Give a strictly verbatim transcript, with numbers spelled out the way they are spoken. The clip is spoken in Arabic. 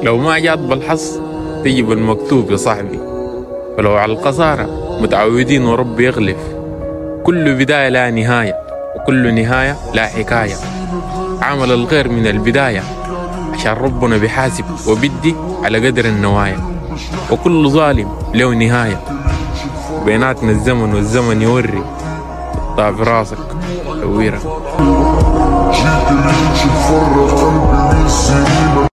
لو ما جات بالحظ تجي بالمكتوب يا صاحبي. ولو على القصارى متعودين ورب يغلف. كل بداية لها نهاية، وكل نهاية لها حكاية. عمل الغير من البداية عشان ربنا بيحاسب وبدي على قدر النوايا. وكل ظالم له نهاية، بيناتنا الزمن والزمن يوري. طاب راسك دويرة.